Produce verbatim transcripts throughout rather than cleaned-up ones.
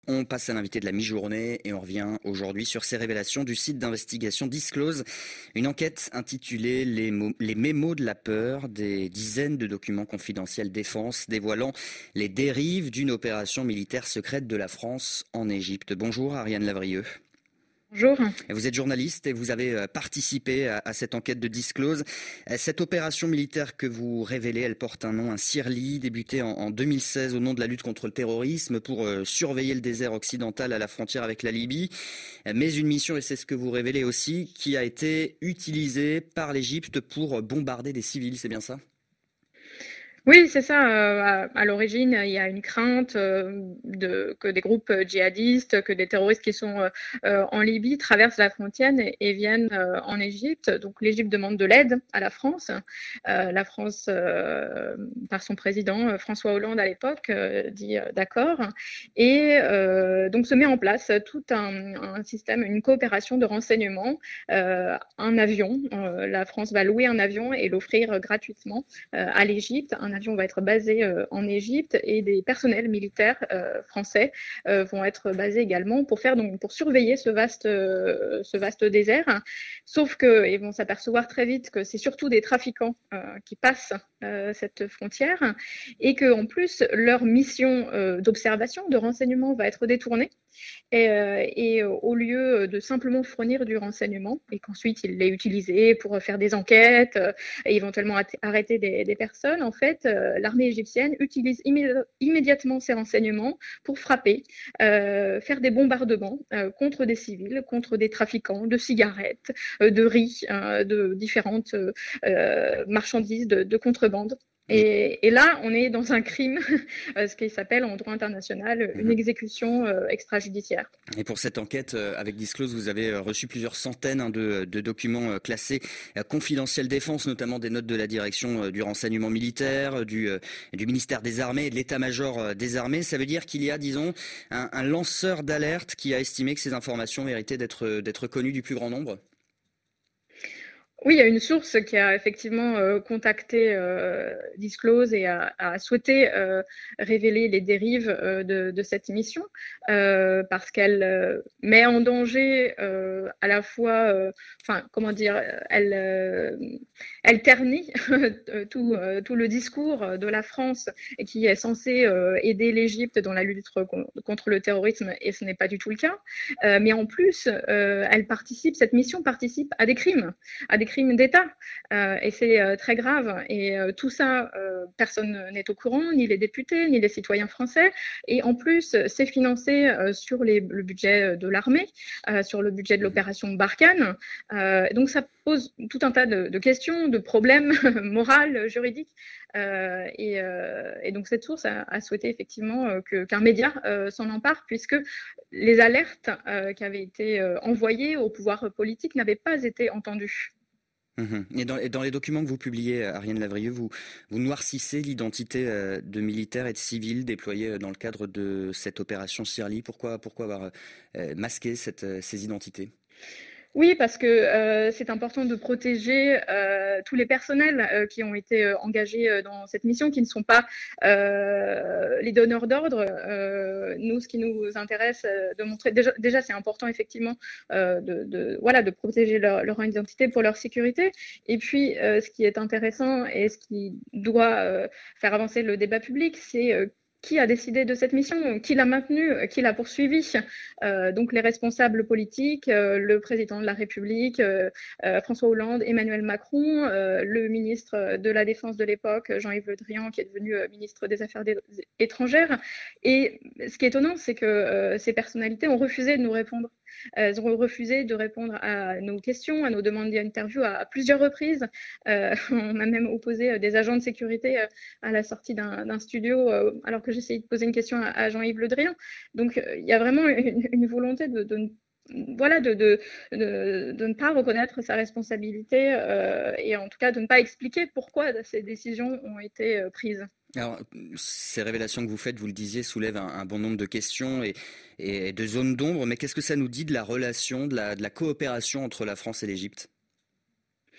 On passe à l'invité de la mi-journée et on revient aujourd'hui sur ces révélations du site d'investigation Disclose. Une enquête intitulée les, mo- les mémos de la peur, des dizaines de documents confidentiels défense dévoilant les dérives d'une opération militaire secrète de la France en Égypte. Bonjour Ariane Lavrieux. Bonjour. Vous êtes journaliste et vous avez participé à, à cette enquête de Disclose. Cette opération militaire que vous révélez, elle porte un nom, un CIRLI, débuté en, en deux mille seize au nom de la lutte contre le terrorisme pour euh, surveiller le désert occidental à la frontière avec la Libye. Mais une mission, et c'est ce que vous révélez aussi, qui a été utilisée par l'Égypte pour bombarder des civils, c'est bien ça ? Oui, c'est ça. euh, À, à l'origine, il y a une crainte euh, de, que des groupes djihadistes, que des terroristes qui sont euh, euh, en Libye traversent la frontière et, et viennent euh, en Égypte. Donc l'Égypte demande de l'aide à la France. Euh, la France, euh, par son président euh, François Hollande à l'époque, euh, dit euh, d'accord. Et euh, donc se met en place tout un, un système, une coopération de renseignement, euh, un avion. Euh, la France va louer un avion et l'offrir gratuitement euh, à l'Égypte. Un avion va être basé euh, en Égypte et des personnels militaires euh, français euh, vont être basés également pour faire donc pour surveiller ce vaste euh, ce vaste désert. Sauf que ils vont s'apercevoir très vite que c'est surtout des trafiquants euh, qui passent euh, cette frontière et que en plus leur mission euh, d'observation, de renseignement va être détournée. Et, euh, et au lieu de simplement fournir du renseignement et qu'ensuite il l'ait utilisé pour faire des enquêtes euh, et éventuellement arrêter des, des personnes, en fait, euh, l'armée égyptienne utilise immé- immédiatement ces renseignements pour frapper, euh, faire des bombardements euh, contre des civils, contre des trafiquants de cigarettes, euh, de riz, euh, de différentes euh, marchandises de, de contrebande. Et, Et, et, là, on est dans un crime, ce qui s'appelle en droit international une exécution euh, extrajudiciaire. et pour cette enquête euh, avec Disclose, vous avez reçu plusieurs centaines hein, de, de documents euh, classés euh, confidentiels défense, notamment des notes de la direction euh, du renseignement militaire, du, euh, du ministère des Armées et de l'état-major euh, des Armées. Ça veut dire qu'il y a, disons, un, un lanceur d'alerte qui a estimé que ces informations méritaient d'être, d'être connues du plus grand nombre ? Oui, il y a une source qui a effectivement euh, contacté euh, Disclose et a, a souhaité euh, révéler les dérives euh, de, de cette mission euh, parce qu'elle euh, met en danger euh, à la fois, euh, enfin, comment dire, elle, euh, elle ternit tout, euh, tout le discours de la France et qui est censé euh, aider l'Égypte dans la lutte contre le terrorisme et ce n'est pas du tout le cas. Euh, mais en plus, euh, elle participe, cette mission participe à des crimes, à des crimes d'État. Euh, et c'est euh, très grave. Et euh, tout ça, euh, personne n'est au courant, ni les députés, ni les citoyens français. Et en plus, c'est financé euh, sur les, le budget de l'armée, euh, sur le budget de l'opération Barkhane. Euh, donc ça pose tout un tas de, de questions, de problèmes moraux, juridiques. Euh, et, euh, et donc cette source a, a souhaité effectivement euh, que, qu'un média euh, s'en empare, puisque les alertes euh, qui avaient été euh, envoyées au pouvoir politique n'avaient pas été entendues. Mmh. Et dans, et dans les documents que vous publiez, Ariane Lavrieux, vous, vous noircissez l'identité euh, de militaires et de civils déployés dans le cadre de cette opération CIRLI. Pourquoi, pourquoi avoir euh, masqué cette, ces identités ? Oui, parce que euh, c'est important de protéger euh, tous les personnels euh, qui ont été euh, engagés euh, dans cette mission, qui ne sont pas euh, les donneurs d'ordre. Euh, nous, ce qui nous intéresse, euh, de montrer déjà, déjà c'est important effectivement euh, de, de voilà de protéger leur, leur identité pour leur sécurité. Et puis, euh, ce qui est intéressant et ce qui doit euh, faire avancer le débat public, c'est euh, qui a décidé de cette mission, qui l'a maintenue, qui l'a poursuivie. Euh, donc les responsables politiques, euh, le président de la République, euh, euh, François Hollande, Emmanuel Macron, euh, le ministre de la Défense de l'époque, Jean-Yves Le Drian, qui est devenu euh, ministre des Affaires étrangères. Et ce qui est étonnant, c'est que euh, ces personnalités ont refusé de nous répondre. Elles ont refusé de répondre à nos questions, à nos demandes d'interview à, à plusieurs reprises. Euh, on a même opposé des agents de sécurité à la sortie d'un, d'un studio, euh, alors que j'essayais de poser une question à, à Jean-Yves Le Drian. Donc, euh, il y a vraiment une, une volonté de, de voilà, de, de, de, de ne pas reconnaître sa responsabilité euh, et en tout cas de ne pas expliquer pourquoi ces décisions ont été euh, prises. Alors, ces révélations que vous faites, vous le disiez, soulèvent un, un bon nombre de questions et, et de zones d'ombre, mais qu'est-ce que ça nous dit de la relation, de la, de la coopération entre la France et l'Égypte ?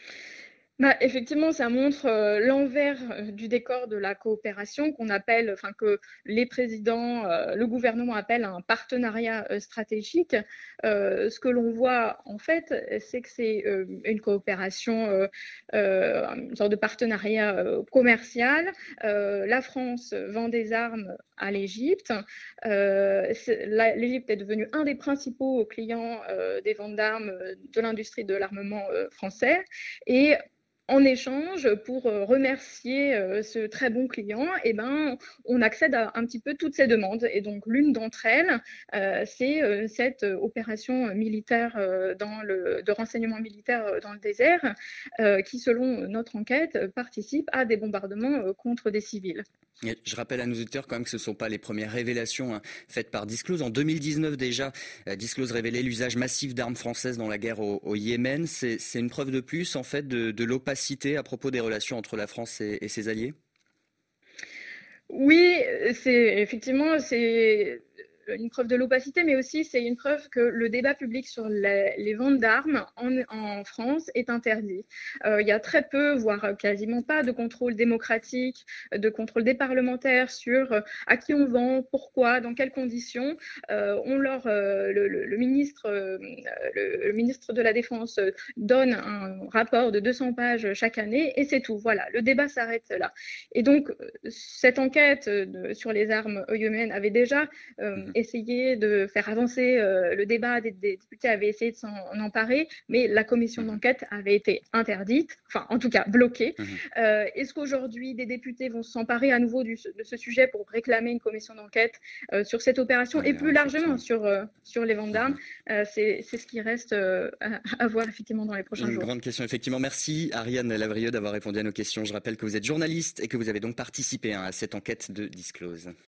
Bah, effectivement, ça montre euh, l'envers euh, du décor de la coopération qu'on appelle, enfin que les présidents, euh, le gouvernement appelle un partenariat euh, stratégique. Euh, ce que l'on voit en fait, c'est que c'est euh, une coopération, euh, euh, une sorte de partenariat euh, commercial. Euh, la France vend des armes à l'Égypte. Euh, L'Égypte est devenue un des principaux clients euh, des ventes d'armes de l'industrie de l'armement euh, français. Et en échange, pour euh, remercier euh, ce très bon client, eh ben, on accède à un petit peu toutes ces demandes. Et donc, l'une d'entre elles, euh, c'est euh, cette opération militaire euh, dans le, de renseignement militaire dans le désert, euh, qui, selon notre enquête, participe à des bombardements euh, contre des civils. Et je rappelle à nos auditeurs quand même que ce ne sont pas les premières révélations hein, faites par Disclose. En deux mille dix-neuf déjà, euh, Disclose révélait l'usage massif d'armes françaises dans la guerre au, au Yémen. C'est une preuve de plus en fait de, de l'opacité à propos des relations entre la France et, et ses alliés. Oui, c'est effectivement c'est une preuve de l'opacité, mais aussi c'est une preuve que le débat public sur les, les ventes d'armes en, en France est interdit. Euh, il y a très peu, voire quasiment pas, de contrôle démocratique, de contrôle des parlementaires sur à qui on vend, pourquoi, dans quelles conditions. Euh, on leur, euh, le, le, le, ministre, euh, le, le ministre de la Défense donne un rapport de deux cents pages chaque année et c'est tout. Voilà, le débat s'arrête là. Et donc, cette enquête de, sur les armes yéméniennes avait déjà euh, essayé de faire avancer euh, le débat, des, des députés avaient essayé de s'en emparer, mais la commission d'enquête avait été interdite, enfin en tout cas bloquée. Mmh. Euh, Est-ce qu'aujourd'hui des députés vont s'emparer à nouveau du, de ce sujet pour réclamer une commission d'enquête euh, sur cette opération oui, et plus largement sur, euh, sur les ventes d'armes? Mmh. euh, C'est ce qui reste euh, à, à voir effectivement dans les prochains une jours. Une grande question, effectivement. Merci Ariane Lavrieux d'avoir répondu à nos questions. Je rappelle que vous êtes journaliste et que vous avez donc participé hein, à cette enquête de Disclose.